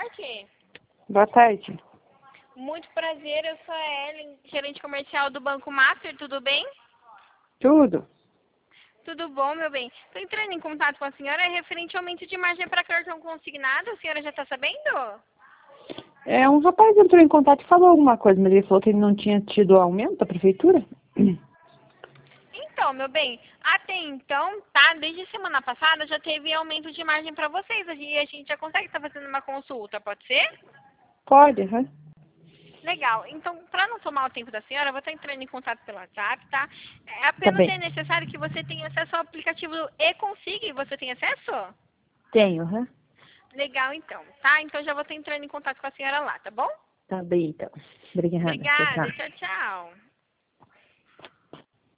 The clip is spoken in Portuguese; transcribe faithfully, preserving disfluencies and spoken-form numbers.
tarde. Boa tarde. Muito prazer, eu sou a Ellen, gerente comercial do Banco Master, tudo bem? Tudo. Tudo bom, meu bem. Estou entrando em contato com a senhora referente ao aumento de margem para cartão consignado, a senhora já está sabendo? É, um rapaz entrou em contato e falou alguma coisa, mas ele falou que ele não tinha tido aumento da prefeitura. Então, meu bem, até então, tá? Desde semana passada já teve aumento de margem para vocês e a gente já consegue estar fazendo uma consulta, pode ser? Pode, aham. Legal. Então, para não tomar o tempo da senhora, eu vou estar entrando em contato pelo WhatsApp, tá? É, Tá apenas é bem. necessário que você tenha acesso ao aplicativo e-Consig. Você tem acesso? Tenho, aham. Legal, então, tá? Então, já vou estar entrando em contato com a senhora lá, tá bom? Tá bem, então. Obrigada. Tchau, Obrigada. tchau. Tchau, tchau.